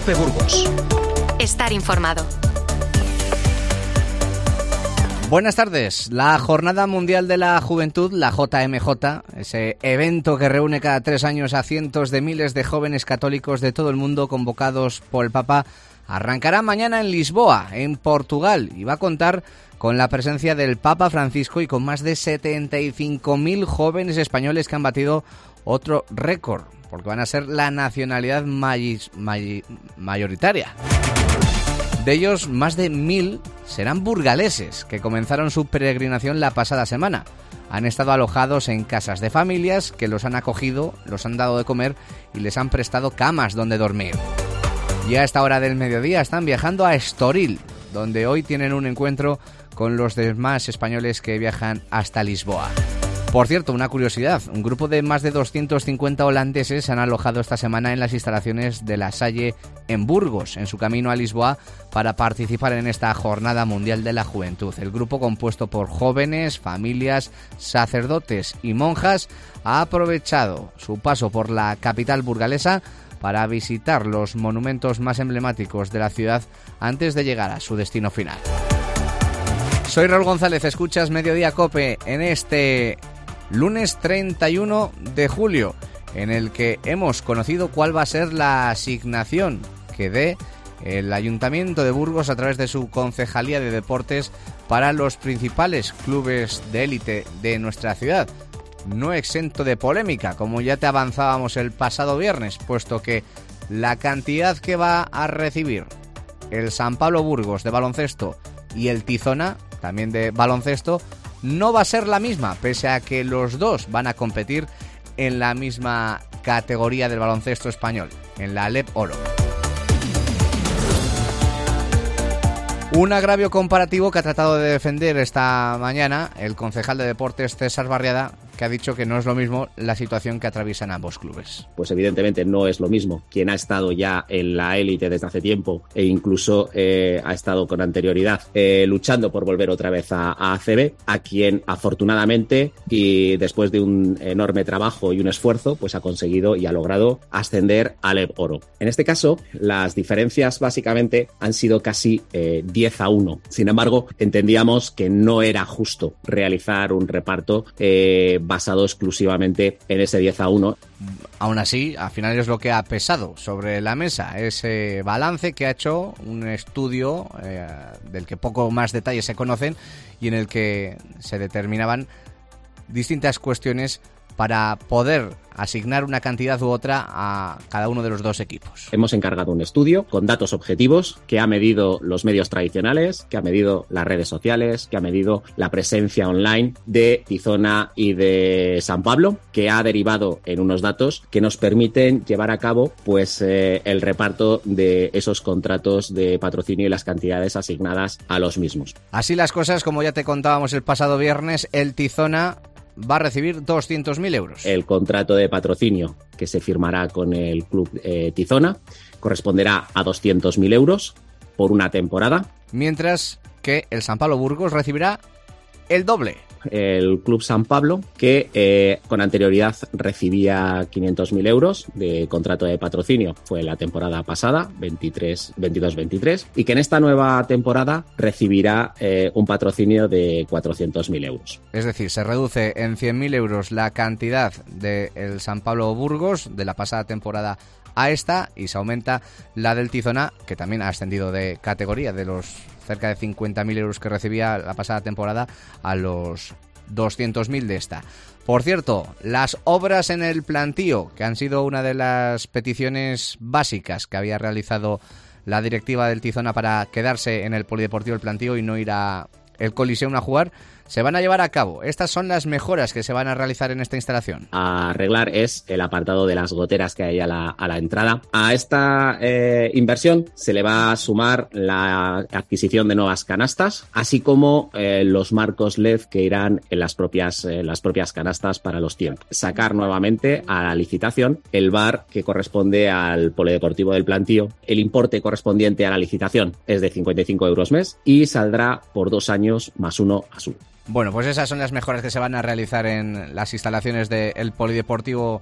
COPE Burgos. Estar informado. Buenas tardes. La Jornada Mundial de la Juventud, la JMJ, ese evento que reúne cada 3 años a cientos de miles de jóvenes católicos de todo el mundo convocados por el Papa, arrancará mañana en Lisboa, en Portugal, y va a contar con la presencia del Papa Francisco y con más de 75.000 jóvenes españoles que han batido otro récord, porque van a ser la nacionalidad mayoritaria. De ellos, más de 1.000 serán burgaleses, que comenzaron su peregrinación la pasada semana. Han estado alojados en casas de familias que los han acogido, los han dado de comer y les han prestado camas donde dormir. Y a esta hora del mediodía están viajando a Estoril, donde hoy tienen un encuentro con los demás españoles que viajan hasta Lisboa. Por cierto, una curiosidad, un grupo de más de 250 holandeses se han alojado esta semana en las instalaciones de La Salle en Burgos, en su camino a Lisboa, para participar en esta Jornada Mundial de la Juventud. El grupo, compuesto por jóvenes, familias, sacerdotes y monjas, ha aprovechado su paso por la capital burgalesa para visitar los monumentos más emblemáticos de la ciudad antes de llegar a su destino final. Soy Raúl González, escuchas Mediodía COPE en este lunes 31 de julio, en el que hemos conocido cuál va a ser la asignación que dé el Ayuntamiento de Burgos a través de su Concejalía de Deportes para los principales clubes de élite de nuestra ciudad. No exento de polémica, como ya te avanzábamos el pasado viernes, puesto que la cantidad que va a recibir el San Pablo Burgos de baloncesto y el Tizona, también de baloncesto, no va a ser la misma, pese a que los dos van a competir en la misma categoría del baloncesto español, en la Alep Oro. Un agravio comparativo que ha tratado de defender esta mañana el concejal de Deportes César Barriada, que ha dicho que no es lo mismo la situación que atraviesan ambos clubes. Pues evidentemente no es lo mismo. Quien ha estado ya en la élite desde hace tiempo e incluso ha estado con anterioridad luchando por volver otra vez a ACB, a quien afortunadamente y después de un enorme trabajo y un esfuerzo, pues ha conseguido y ha logrado ascender a Alep Oro. En este caso, las diferencias básicamente han sido casi 10-1. Sin embargo, entendíamos que no era justo realizar un reparto basado exclusivamente en ese 10-1. Aún así, al final es lo que ha pesado sobre la mesa, ese balance que ha hecho un estudio del que poco más detalles se conocen y en el que se determinaban distintas cuestiones para poder asignar una cantidad u otra a cada uno de los dos equipos. Hemos encargado un estudio con datos objetivos que ha medido los medios tradicionales, que ha medido las redes sociales, que ha medido la presencia online de Tizona y de San Pablo, que ha derivado en unos datos que nos permiten llevar a cabo pues el reparto de esos contratos de patrocinio y las cantidades asignadas a los mismos. Así las cosas, como ya te contábamos el pasado viernes, el Tizona va a recibir 200.000 euros. El contrato de patrocinio que se firmará con el club Tizona corresponderá a 200.000 euros por una temporada. Mientras que el San Pablo Burgos recibirá el doble. El club San Pablo, que con anterioridad recibía 500.000 euros de contrato de patrocinio, fue la temporada pasada, 22-23, y que en esta nueva temporada recibirá un patrocinio de 400.000 euros. Es decir, se reduce en 100.000 euros la cantidad del San Pablo Burgos de la pasada temporada a esta y se aumenta la del Tizona, que también ha ascendido de categoría, de los cerca de 50.000 euros que recibía la pasada temporada a los 200.000 de esta. Por cierto, las obras en el plantío, que han sido una de las peticiones básicas que había realizado la directiva del Tizona para quedarse en el Polideportivo del Plantío y no ir a el Coliseum a jugar, se van a llevar a cabo. Estas son las mejoras que se van a realizar en esta instalación. A arreglar es el apartado de las goteras que hay a la entrada. A esta inversión se le va a sumar la adquisición de nuevas canastas, así como los marcos LED que irán en las propias canastas para los tiempos. Sacar nuevamente a la licitación el bar que corresponde al Polideportivo del Plantío. El importe correspondiente a la licitación es de 55 euros mes y saldrá por 2 años más 1 más 1. Bueno, pues esas son las mejoras que se van a realizar en las instalaciones del Polideportivo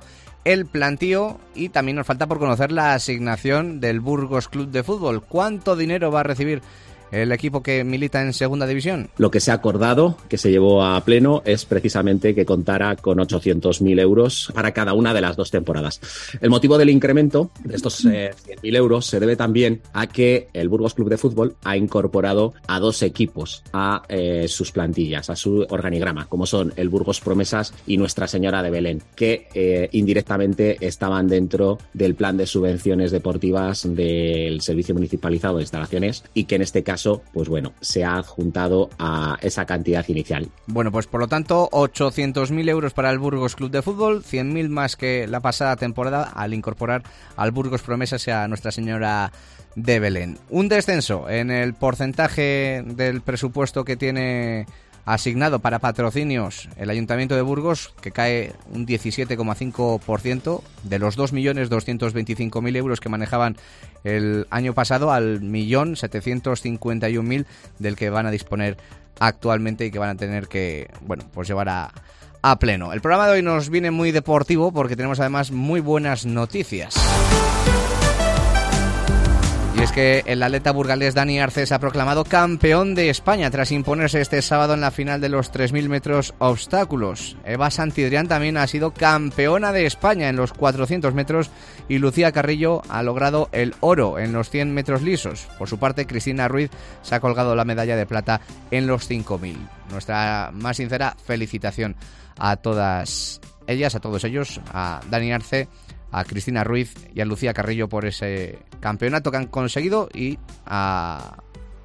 el plantío y también nos falta por conocer la asignación del Burgos Club de Fútbol. ¿Cuánto dinero va a recibir el equipo que milita en segunda división? Lo que se ha acordado, que se llevó a pleno, es precisamente que contara con 800.000 euros para cada una de las 2 temporadas. El motivo del incremento de estos 100.000 euros se debe también a que el Burgos Club de Fútbol ha incorporado a 2 equipos a sus plantillas, a su organigrama, como son el Burgos Promesas y Nuestra Señora de Belén, que indirectamente estaban dentro del plan de subvenciones deportivas del Servicio Municipalizado de Instalaciones y que en este caso, pues bueno, se ha adjuntado a esa cantidad inicial. Bueno, pues por lo tanto, 800.000 euros para el Burgos Club de Fútbol, 100.000 más que la pasada temporada al incorporar al Burgos Promesas y a Nuestra Señora de Belén. Un descenso en el porcentaje del presupuesto que tiene asignado para patrocinios el Ayuntamiento de Burgos, que cae un 17,5% de los 2.225.000 euros que manejaban el año pasado al 1.751.000 del que van a disponer actualmente y que van a tener que, bueno, pues llevar a pleno. El programa de hoy nos viene muy deportivo porque tenemos además muy buenas noticias. Y es que el atleta burgalés Dani Arce se ha proclamado campeón de España tras imponerse este sábado en la final de los 3.000 metros obstáculos. Eva Santidrián también ha sido campeona de España en los 400 metros y Lucía Carrillo ha logrado el oro en los 100 metros lisos. Por su parte, Cristina Ruiz se ha colgado la medalla de plata en los 5.000. Nuestra más sincera felicitación a todas ellas, a todos ellos, a Dani Arce, a Cristina Ruiz y a Lucía Carrillo por ese campeonato que han conseguido y a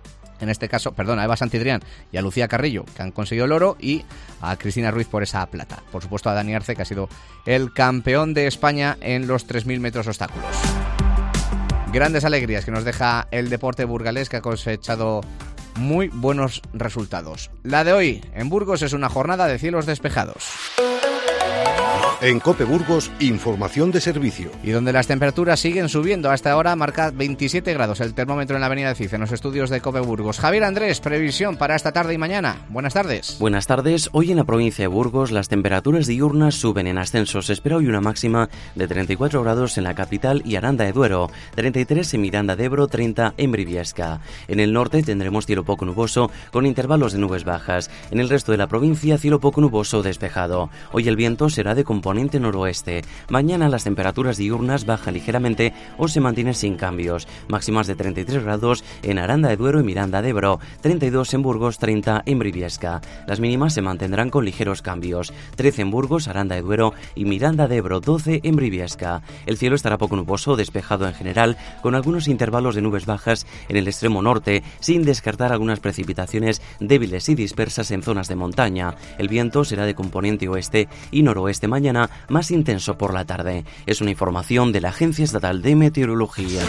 Eva Santidrián y a Lucía Carrillo que han conseguido el oro y a Cristina Ruiz por esa plata. Por supuesto a Dani Arce, que ha sido el campeón de España en los 3.000 metros obstáculos. Grandes alegrías que nos deja el deporte burgalés, que ha cosechado muy buenos resultados. La de hoy en Burgos es una jornada de cielos despejados. En COPE Burgos, información de servicio. Y donde las temperaturas siguen subiendo. Hasta ahora marca 27 grados el termómetro en la avenida de Cid, en los estudios de COPE Burgos. Javier Andrés, previsión para esta tarde y mañana. Buenas tardes. Buenas tardes. Hoy en la provincia de Burgos las temperaturas diurnas suben en ascenso. Se espera hoy una máxima de 34 grados en la capital y Aranda de Duero, 33 en Miranda de Ebro, 30 en Briviesca. En el norte tendremos cielo poco nuboso con intervalos de nubes bajas. En el resto de la provincia cielo poco nuboso despejado. Hoy el viento será de componente noroeste. Mañana las temperaturas diurnas bajan ligeramente o se mantienen sin cambios. Máximas de 33 grados en Aranda de Duero y Miranda de Ebro, 32 en Burgos, 30 en Briviesca. Las mínimas se mantendrán con ligeros cambios. 13 en Burgos, Aranda de Duero y Miranda de Ebro, 12 en Briviesca. El cielo estará poco nuboso, despejado en general, con algunos intervalos de nubes bajas en el extremo norte, sin descartar algunas precipitaciones débiles y dispersas en zonas de montaña. El viento será de componente oeste y noroeste mañana, más intenso por la tarde. Es una información de la Agencia Estatal de Meteorología.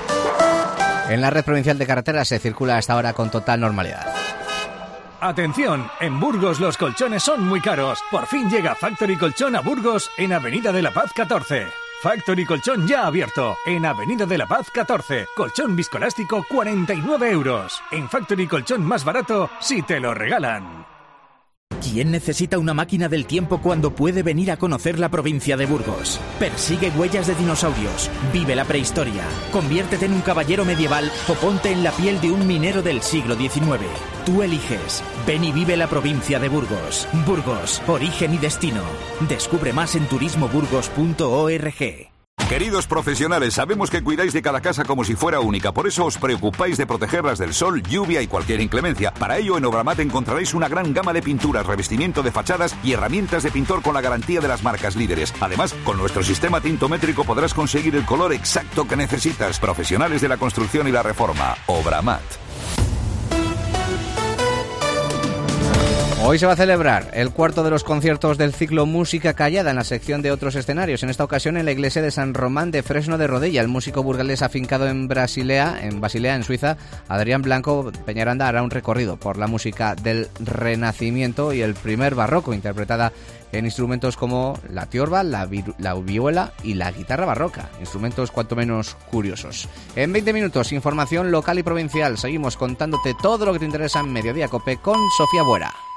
En la red provincial de carreteras se circula hasta ahora con total normalidad. Atención, en Burgos los colchones son muy caros. Por fin llega Factory Colchón a Burgos en Avenida de la Paz 14. Factory Colchón ya abierto en Avenida de la Paz 14. Colchón viscoelástico 49 euros. En Factory Colchón más barato si te lo regalan. ¿Quién necesita una máquina del tiempo cuando puede venir a conocer la provincia de Burgos? Persigue huellas de dinosaurios, vive la prehistoria, conviértete en un caballero medieval o ponte en la piel de un minero del siglo XIX. Tú eliges. Ven y vive la provincia de Burgos. Burgos, origen y destino. Descubre más en turismoburgos.org. Queridos profesionales, sabemos que cuidáis de cada casa como si fuera única, por eso os preocupáis de protegerlas del sol, lluvia y cualquier inclemencia. Para ello, en Obramat encontraréis una gran gama de pinturas, revestimiento de fachadas y herramientas de pintor con la garantía de las marcas líderes. Además, con nuestro sistema tintométrico podrás conseguir el color exacto que necesitas. Profesionales de la construcción y la reforma. Obramat. Hoy se va a celebrar el cuarto de los conciertos del ciclo Música Callada en la sección de otros escenarios. En esta ocasión en la iglesia de San Román de Fresno de Rodella. El músico burgalés afincado en Basilea, en Suiza, Adrián Blanco Peñaranda, hará un recorrido por la música del Renacimiento y el primer barroco, interpretada en instrumentos como la tiorba, la vihuela y la guitarra barroca. Instrumentos cuanto menos curiosos. En 20 minutos, información local y provincial. Seguimos contándote todo lo que te interesa en Mediodía Cope con Sofía Buera.